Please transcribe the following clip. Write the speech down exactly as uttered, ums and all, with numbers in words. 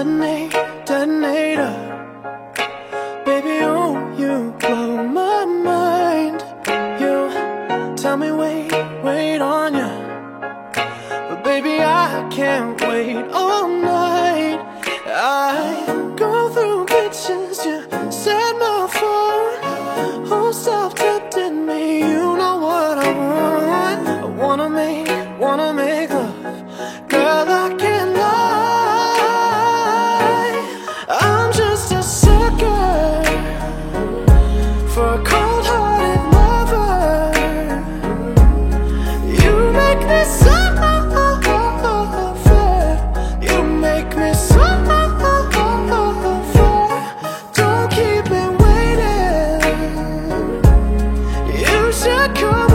detonate, detonator. Baby, oh, you blow my mind. You tell me wait, wait on ya, but baby, I can't wait all night. I go through pictures you send my phone. Oh, stop tempting me, you know what I want. I wanna make, wanna make love. Girl, I can't lie, I'm just a sucker for a cold-hearted lover. You make me suffer, you make me suffer. Don't keep me waiting, you should come.